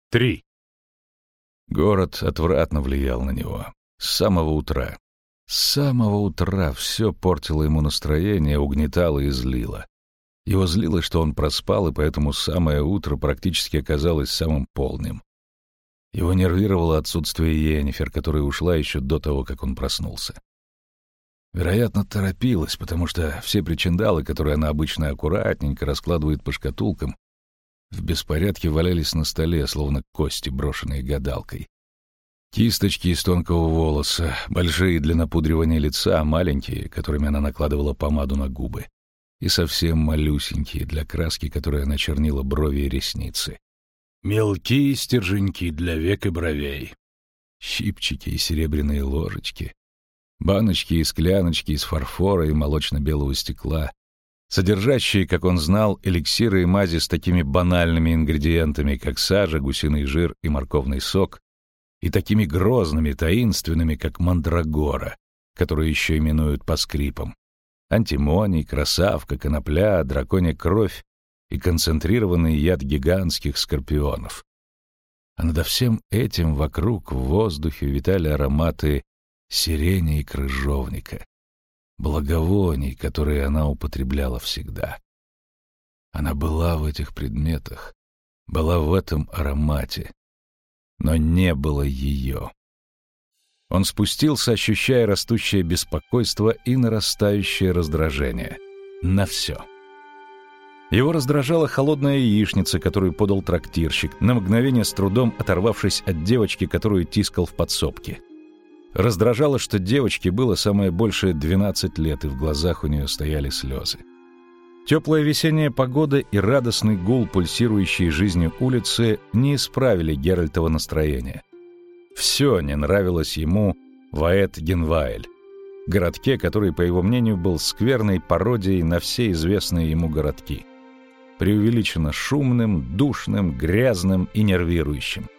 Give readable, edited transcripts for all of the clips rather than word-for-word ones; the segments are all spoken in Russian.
3. Город отвратно влиял на него. С самого утра. С самого утра все портило ему настроение, угнетало и злило. Его злило, что он проспал, и поэтому самое утро практически оказалось самым полным. Его нервировало отсутствие Йеннифер, которая ушла еще до того, как он проснулся. Вероятно, торопилась, потому что все причиндалы, которые она обычно аккуратненько раскладывает по шкатулкам, в беспорядке валялись на столе, словно кости, брошенные гадалкой. Кисточки из тонкого волоса, большие для напудривания лица, маленькие, которыми она накладывала помаду на губы, и совсем малюсенькие для краски, которая начернила брови и ресницы. Мелкие стерженьки для век и бровей. Щипчики и серебряные ложечки. Баночки и скляночки из фарфора и молочно-белого стекла, содержащие, как он знал, эликсиры и мази с такими банальными ингредиентами, как сажа, гусиный жир и морковный сок, и такими грозными, таинственными, как мандрагора, которую еще именуют по скрипам, антимоний, красавка, конопля, драконья кровь и концентрированный яд гигантских скорпионов. А над всем этим вокруг в воздухе витали ароматы сирени и крыжовника, благовоний, которые она употребляла всегда. Она была в этих предметах, была в этом аромате, но не было ее. Он спустился, ощущая растущее беспокойство и нарастающее раздражение. На все. Его раздражала холодная яичница, которую подал трактирщик, на мгновение с трудом оторвавшись от девочки, которую тискал в подсобке. Раздражало, что девочке было самое большее 12 лет, и в глазах у нее стояли слезы. Теплая весенняя погода и радостный гул, пульсирующей жизнью улицы, не исправили Геральтова настроения. Все не нравилось ему в Аэт-Генваэль, городке, который, по его мнению, был скверной пародией на все известные ему городки. Преувеличенно шумным, душным, грязным и нервирующим.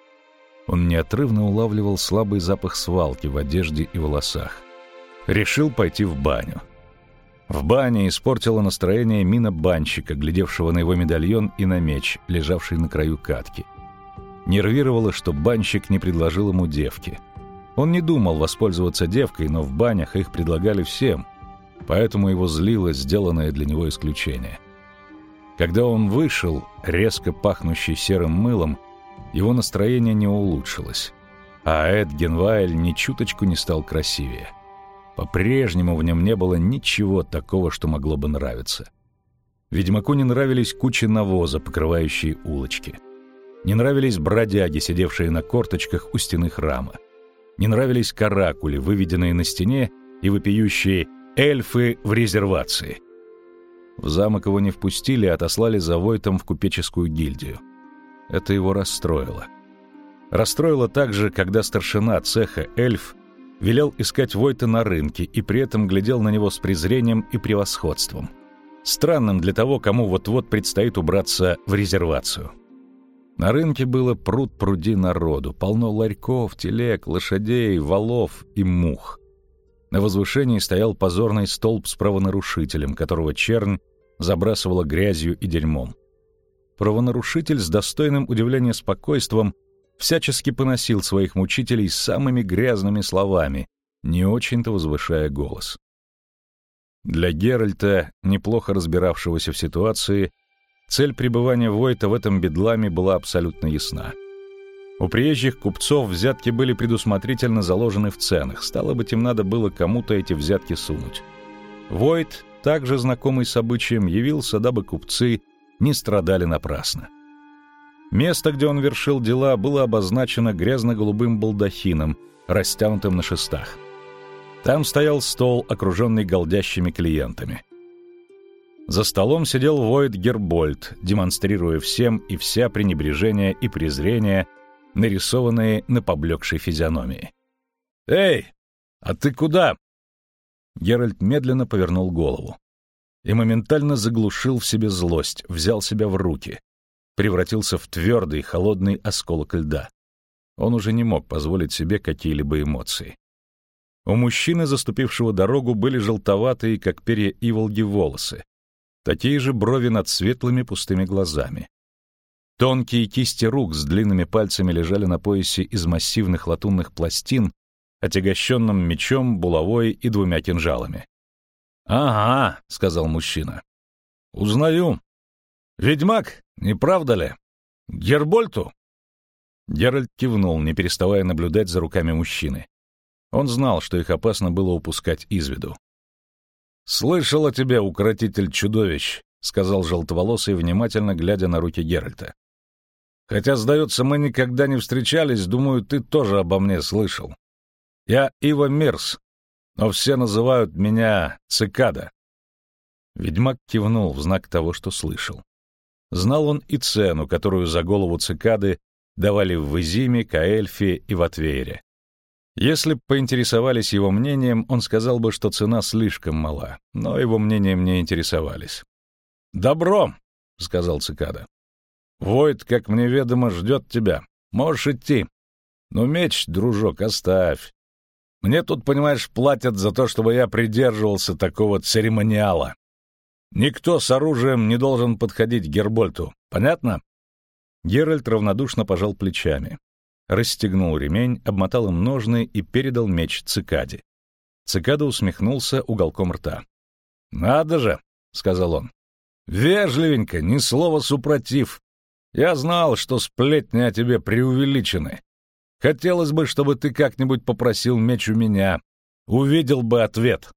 Он неотрывно улавливал слабый запах свалки в одежде и волосах. Решил пойти в баню. В бане испортило настроение мина банщика, глядевшего на его медальон и на меч, лежавший на краю катки. Нервировало, что банщик не предложил ему девки. Он не думал воспользоваться девкой, но в банях их предлагали всем, поэтому его злило сделанное для него исключение. Когда он вышел, резко пахнущий серым мылом, его настроение не улучшилось, а Аэт-Генваэль ни чуточку не стал красивее. По-прежнему в нем не было ничего такого, что могло бы нравиться. Ведьмаку не нравились кучи навоза, покрывающие улочки. Не нравились бродяги, сидевшие на корточках у стены храма. Не нравились каракули, выведенные на стене и вопиющие «эльфы в резервации». В замок его не впустили, а отослали за Войтом в купеческую гильдию. Это его расстроило. Расстроило также, когда старшина цеха эльф велел искать Войта на рынке и при этом глядел на него с презрением и превосходством. Странным для того, кому вот-вот предстоит убраться в резервацию. На рынке было пруд-пруди народу, полно ларьков, телег, лошадей, валов и мух. На возвышении стоял позорный столб с правонарушителем, которого чернь забрасывала грязью и дерьмом. Правонарушитель с достойным удивления спокойством всячески поносил своих мучителей самыми грязными словами, не очень-то возвышая голос. Для Геральта, неплохо разбиравшегося в ситуации, цель пребывания Войта в этом бедламе была абсолютно ясна. У приезжих купцов взятки были предусмотрительно заложены в ценах, стало быть, им надо было кому-то эти взятки сунуть. Войт, также знакомый с обычаем, явился, дабы купцы не страдали напрасно. Место, где он вершил дела, было обозначено грязно-голубым балдахином, растянутым на шестах. Там стоял стол, окруженный голдящими клиентами. За столом сидел Войт Гербольд, демонстрируя всем и вся пренебрежение и презрение, нарисованные на поблекшей физиономии. «Эй, а ты куда?» Геральт медленно повернул голову и моментально заглушил в себе злость, взял себя в руки, превратился в твердый, холодный осколок льда. Он уже не мог позволить себе какие-либо эмоции. У мужчины, заступившего дорогу, были желтоватые, как перья иволги, волосы, такие же брови над светлыми пустыми глазами. Тонкие кисти рук с длинными пальцами лежали на поясе из массивных латунных пластин, отягощенным мечом, булавой и 2 кинжалами. «Ага», — сказал мужчина. «Узнаю. Ведьмак, не правда ли? Гербольту?» Геральт кивнул, не переставая наблюдать за руками мужчины. Он знал, что их опасно было упускать из виду. «Слышал о тебе, укротитель чудовищ», — сказал желтоволосый, внимательно глядя на руки Геральта. «Хотя, сдается, мы никогда не встречались, думаю, ты тоже обо мне слышал. Я Ива Мирс, но все называют меня Цикада». Ведьмак кивнул в знак того, что слышал. Знал он и цену, которую за голову цикады давали в Изиме, Каэльфе и Ватвейре. Если б поинтересовались его мнением, он сказал бы, что цена слишком мала, но его мнением не интересовались. «Добро», — сказал цикада. «Войт, как мне ведомо, ждет тебя. Можешь идти. Но меч, дружок, оставь. Мне тут, понимаешь, платят за то, чтобы я придерживался такого церемониала. Никто с оружием не должен подходить к Гербольту. Понятно?» Геральт равнодушно пожал плечами. Расстегнул ремень, обмотал им ножны и передал меч цикаде. Цикада усмехнулся уголком рта. «Надо же», — сказал он. «Вежливенько, ни слова супротив. Я знал, что сплетни о тебе преувеличены. Хотелось бы, чтобы ты как-нибудь попросил меч у меня. Увидел бы ответ».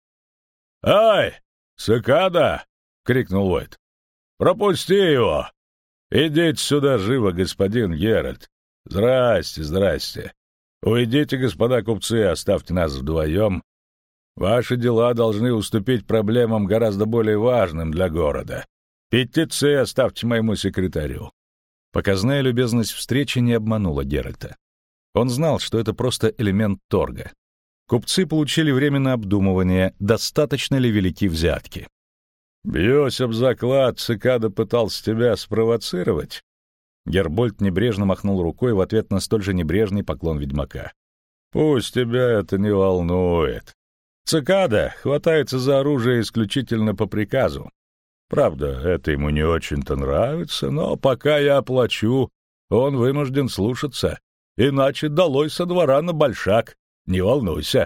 «Ай, цикада!» — крикнул Войт. «Пропусти его! Идите сюда живо, господин Геральт. Здрасте, здрасте. Уйдите, господа купцы, оставьте нас вдвоем. Ваши дела должны уступить проблемам гораздо более важным для города. Петиции оставьте моему секретарю». Показная любезность встречи не обманула Геральта. Он знал, что это просто элемент торга. Купцы получили время на обдумывание, достаточно ли велики взятки. «Бьюсь об заклад, цикада пытался тебя спровоцировать». Гербольд небрежно махнул рукой в ответ на столь же небрежный поклон ведьмака. «Пусть тебя это не волнует. Цикада хватается за оружие исключительно по приказу. Правда, это ему не очень-то нравится, но пока я оплачу, он вынужден слушаться, иначе долой со двора на большак. Не волнуйся».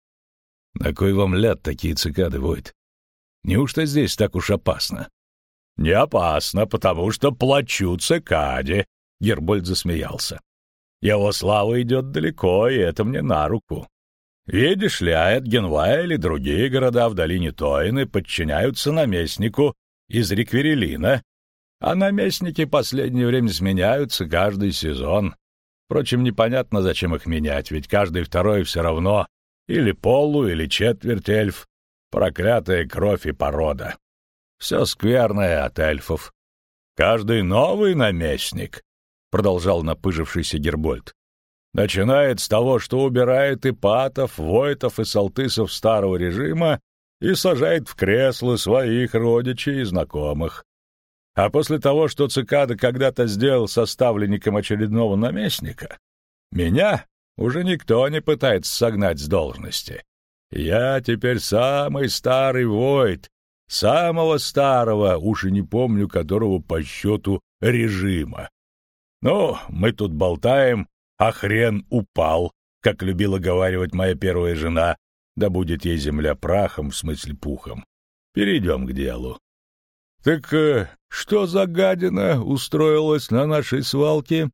«На кой вам ляд такие цикады, Войт? Неужто здесь так уж опасно?» «Не опасно, потому что плачу цикаде», — Гербольд засмеялся. «Его слава идет далеко, и это мне на руку. Видишь ли, Аэдгенвай или другие города в долине Тойны подчиняются наместнику из Рикверелина, а наместники в последнее время сменяются каждый сезон. Впрочем, непонятно, зачем их менять, ведь каждый второй все равно или полу, или четверть эльф. Проклятая кровь и порода. Все скверное от эльфов. Каждый новый наместник, — продолжал напыжившийся Гербольд, — начинает с того, что убирает ипатов, войтов и салтысов старого режима и сажает в кресло своих родичей и знакомых. А после того, что цикада когда-то сделал составленником очередного наместника, меня уже никто не пытается согнать с должности. Я теперь самый старый войт, самого старого, уж и не помню которого по счету, режима. Ну, мы тут болтаем, а хрен упал, как любила говаривать моя первая жена, да будет ей земля прахом, в смысле пухом. Перейдем к делу. Так что за гадина устроилась на нашей свалке?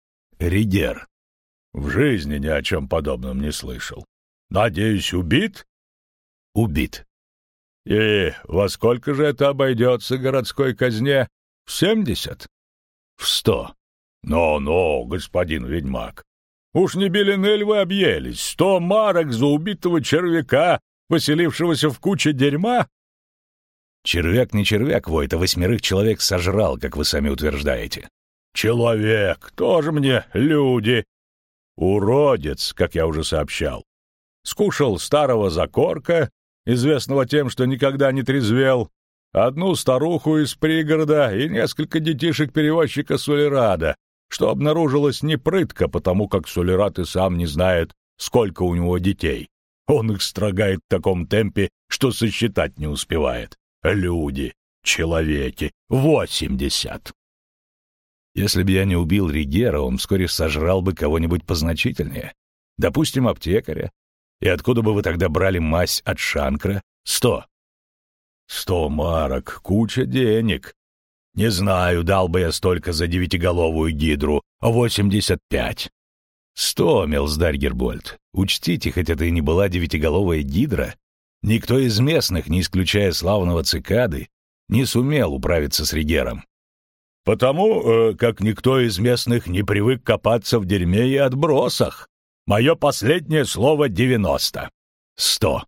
Ригер. В жизни ни о чем подобном не слышал. Надеюсь, убит? Убит. И во сколько же это обойдется городской казне? В 70? В 100. Но, господин ведьмак, уж не беленель вы объелись? 100 марок за убитого червяка, поселившегося в куче дерьма? Червяк не червяк, Войт, а 8 человек сожрал, как вы сами утверждаете. Человек, тоже мне люди. Уродец, как я уже сообщал. Скушал старого закорка, известного тем, что никогда не трезвел, одну старуху из пригорода и несколько детишек перевозчика Сулерада, что обнаружилось непрытко, потому как Сулерад и сам не знает, сколько у него детей. Он их строгает в таком темпе, что сосчитать не успевает. Люди, человеки, 80. Если бы я не убил Ригера, он вскоре сожрал бы кого-нибудь позначительнее. Допустим, аптекаря. И откуда бы вы тогда брали мазь от Шанкра? 100. 100 марок, куча денег. Не знаю, дал бы я столько за 9-головую гидру. 85. 100, милздарь Гербольд. Учтите, хоть это и не была 9-головая гидра, никто из местных, не исключая славного цикады, не сумел управиться с Ригером. Потому как никто из местных не привык копаться в дерьме и отбросах. Мое последнее слово 90. 100.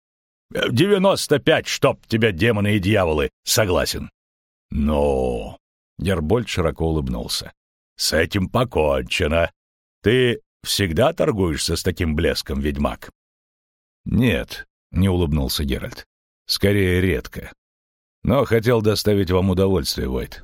95, чтоб тебя, демоны и дьяволы, согласен. Ну, Гербольд широко улыбнулся. С этим покончено. Ты всегда торгуешься с таким блеском, ведьмак? Нет, не улыбнулся Геральт. Скорее, редко. Но хотел доставить вам удовольствие, Войт.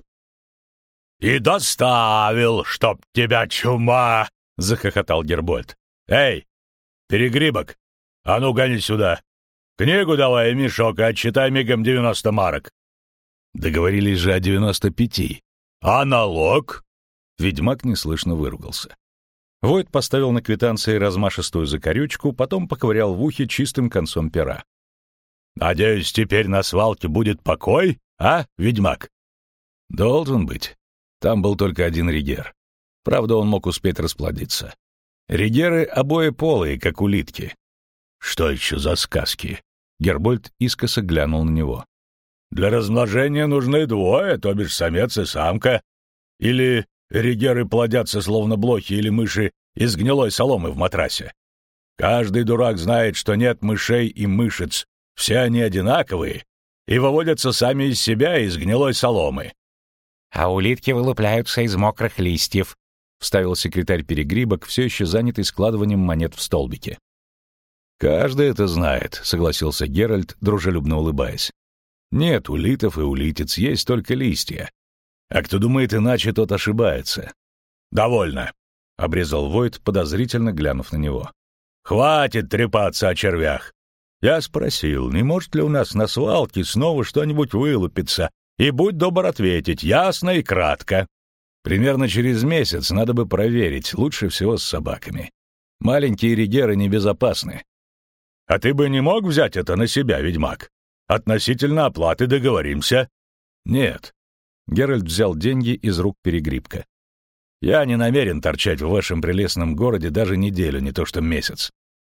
И доставил, чтоб тебя чума! Захохотал Гербольд. Эй, перегрибок, а ну гони сюда. Книгу давай и мешок, и отчитай мигом 90 марок. Договорились же о 95. А налог? Ведьмак неслышно выругался. Войт поставил на квитанции размашистую закорючку, потом поковырял в ухе чистым концом пера. «Надеюсь, теперь на свалке будет покой, а, ведьмак?» «Должен быть. Там был только один Ригер. Правда, он мог успеть расплодиться. Ригеры обоеполые, как улитки». «Что еще за сказки?» Гербольд искоса глянул на него. «Для размножения нужны двое, то бишь самец и самка. Или ригеры плодятся, словно блохи или мыши, из гнилой соломы в матрасе. Каждый дурак знает, что нет мышей и мышец, все они одинаковые и выводятся сами из себя из гнилой соломы». «А улитки вылупляются из мокрых листьев», — вставил секретарь Перегрибок, все еще занятый складыванием монет в столбике. «Каждый это знает», — согласился Геральт, дружелюбно улыбаясь. «Нет улитов и улитиц, есть только листья. А кто думает иначе, тот ошибается». «Довольно», — обрезал Войт, подозрительно глянув на него. «Хватит трепаться о червях. Я спросил, не может ли у нас на свалке снова что-нибудь вылупиться, и будь добр ответить, ясно и кратко. Примерно через месяц надо бы проверить, лучше всего с собаками. Маленькие ригеры небезопасны». «А ты бы не мог взять это на себя, ведьмак? Относительно оплаты договоримся». «Нет». Геральт взял деньги из рук Перегрибка. «Я не намерен торчать в вашем прелестном городе даже неделю, не то что месяц».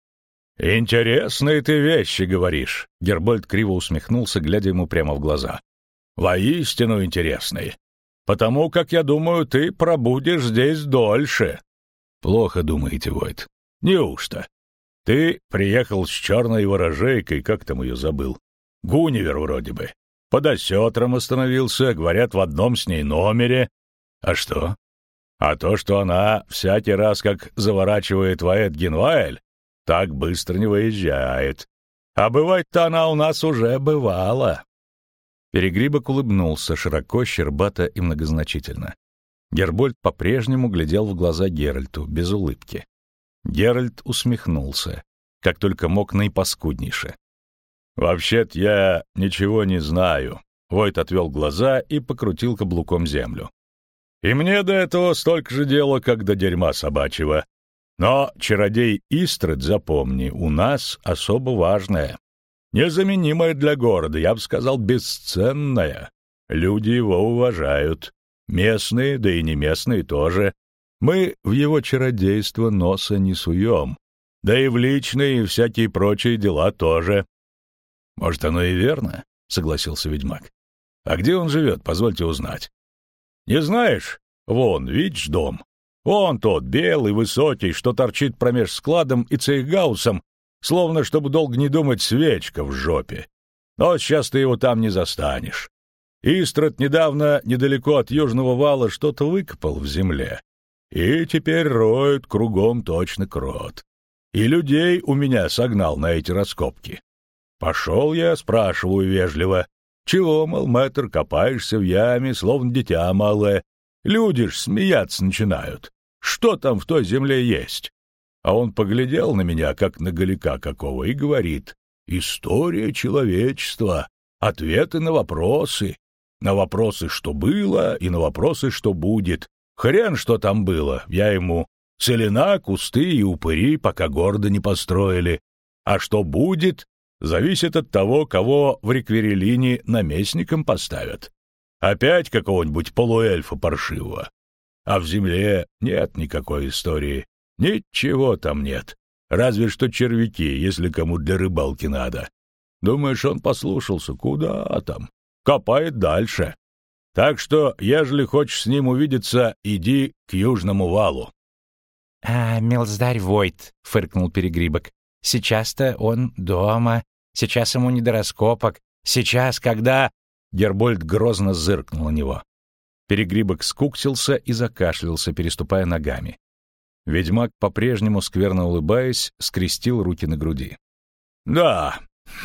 «Интересные ты вещи говоришь», — Гербольд криво усмехнулся, глядя ему прямо в глаза. «Воистину интересные. Потому как, я думаю, ты пробудешь здесь дольше». «Плохо думаете, Войт». «Неужто? Ты приехал с черной ворожейкой, как там ее забыл? Гунивер вроде бы. Под осетром остановился, говорят, в одном с ней номере. А что? А то, что она всякий раз, как заворачивает в Эдгенвайль, так быстро не выезжает. А бывать-то она у нас уже бывала». Перегрибок улыбнулся широко, щербато и многозначительно. Гербольд по-прежнему глядел в глаза Геральту, без улыбки. Геральт усмехнулся, как только мог наипаскуднейше. «Вообще-то я ничего не знаю», — Войт отвел глаза и покрутил каблуком землю. «И мне до этого столько же дела, как до дерьма собачьего. Но чародей Истред, запомни, у нас особо важное. Незаменимое для города, я бы сказал, бесценное. Люди его уважают. Местные, да и не местные тоже. Мы в его чародейство носа не суем. Да и в личные и всякие прочие дела тоже». «Может, оно и верно», — согласился ведьмак. «А где он живет, позвольте узнать?» «Не знаешь? Вон, видишь дом? Вон тот, белый, высокий, что торчит промеж складом и цейхгаусом, словно, чтобы долго не думать, свечка в жопе. Но сейчас ты его там не застанешь. Истрад недавно недалеко от южного вала что-то выкопал в земле. И теперь роют кругом точно крот. И людей у меня согнал на эти раскопки. Пошел я, спрашиваю вежливо, чего, мол, мэтр, копаешься в яме, словно дитя малое? Люди ж смеяться начинают. Что там в той земле есть? А он поглядел на меня, как на голика какого, и говорит: «История человечества, ответы на вопросы. на вопросы, что было, и на вопросы, что будет. Хрен, что там было, я ему. Целина, кусты и упыри, пока города не построили. А что будет, зависит от того, кого в Рекверелине наместником поставят. Опять какого-нибудь полуэльфа паршивого. А в земле нет никакой истории. Ничего там нет. Разве что червяки, если кому для рыбалки надо. Думаешь, он послушался? Куда там? Копает дальше. Так что, ежели хочешь с ним увидеться, иди к Южному валу. — А милздарь Войт, — фыркнул Перегрибок, — сейчас-то он дома, сейчас ему не до раскопок, сейчас, когда... Гербольд грозно зыркнул на него. Перегрибок скуксился и закашлялся, переступая ногами. Ведьмак, по-прежнему скверно улыбаясь, скрестил руки на груди. — Да,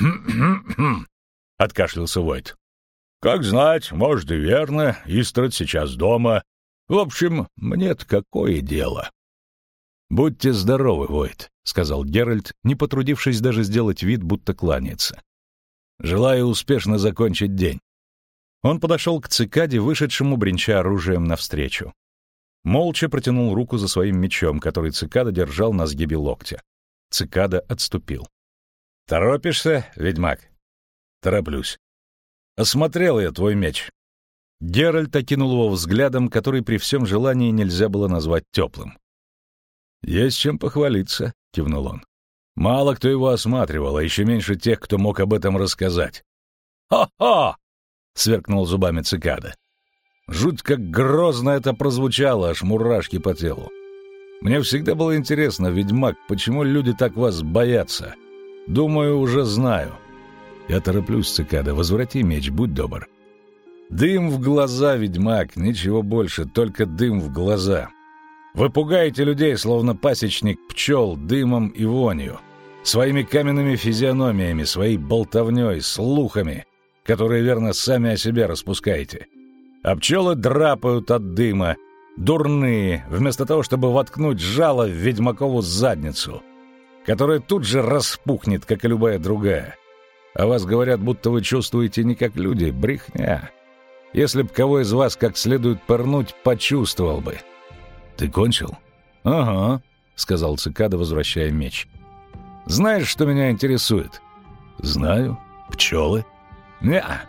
— откашлялся Войт. — Как знать, может, и верно, Истрат сейчас дома. В общем, мне-то какое дело? — Будьте здоровы, Войт, — сказал Геральт, не потрудившись даже сделать вид, будто кланяется. — Желаю успешно закончить день. Он подошел к цикаде, вышедшему, бренча оружием, навстречу. Молча протянул руку за своим мечом, который цикада держал на сгибе локтя. Цикада отступил. — Торопишься, ведьмак? — Тороплюсь. — Осмотрел я твой меч. Геральт окинул его взглядом, который при всем желании нельзя было назвать теплым. — Есть чем похвалиться, — кивнул он. — Мало кто его осматривал, а еще меньше тех, кто мог об этом рассказать. «Ха-ха!» — сверкнул зубами цикада. Жуть как грозно это прозвучало, аж мурашки по телу. Мне всегда было интересно, ведьмак, почему люди так вас боятся. Думаю, уже знаю. Я тороплюсь, цикада, возврати меч, будь добр. Дым в глаза, ведьмак, ничего больше, только дым в глаза. Вы пугаете людей, словно пасечник пчел, дымом и вонью, своими каменными физиономиями, своей болтовней, слухами, которые, верно, сами о себе распускаете. А пчелы драпают от дыма, дурные, вместо того, чтобы воткнуть жало в ведьмакову задницу, которая тут же распухнет, как и любая другая. А вас говорят, будто вы чувствуете не как люди, брехня. Если б кого из вас как следует пырнуть, почувствовал бы. Ты кончил? Ага, сказал цикада, возвращая меч. Знаешь, что меня интересует? Знаю. Пчелы? Не-а.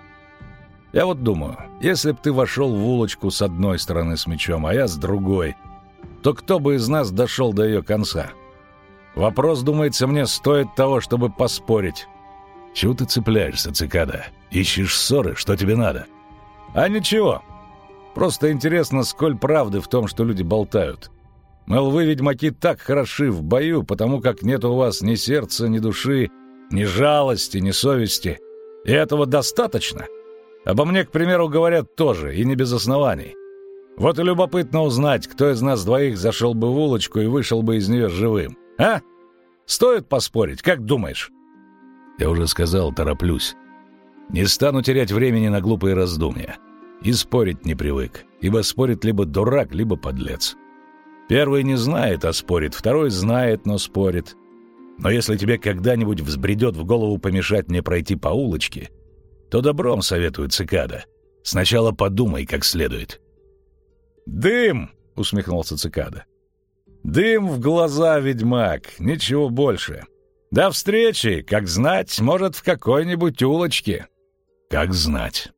Я вот думаю, если б ты вошел в улочку с одной стороны с мечом, а я с другой, то кто бы из нас дошел до ее конца? Вопрос, думается мне, стоит того, чтобы поспорить. Чего ты цепляешься, цикада? Ищешь ссоры? Что тебе надо? А ничего. Просто интересно, сколь правды в том, что люди болтают. Мол, вы, ведьмаки, так хороши в бою, потому как нет у вас ни сердца, ни души, ни жалости, ни совести. И этого достаточно? Обо мне, к примеру, говорят тоже, и не без оснований. Вот и любопытно узнать, кто из нас двоих зашел бы в улочку и вышел бы из нее живым. А? Стоит поспорить, как думаешь? Я уже сказал, тороплюсь. Не стану терять времени на глупые раздумья. И спорить не привык, ибо спорит либо дурак, либо подлец. Первый не знает, а спорит, второй знает, но спорит. Но если тебе когда-нибудь взбредет в голову помешать мне пройти по улочке, то добром советует цикада. Сначала подумай как следует. «Дым!» — усмехнулся цикада. «Дым в глаза, ведьмак, ничего больше. До встречи, как знать, может, в какой-нибудь улочке». «Как знать».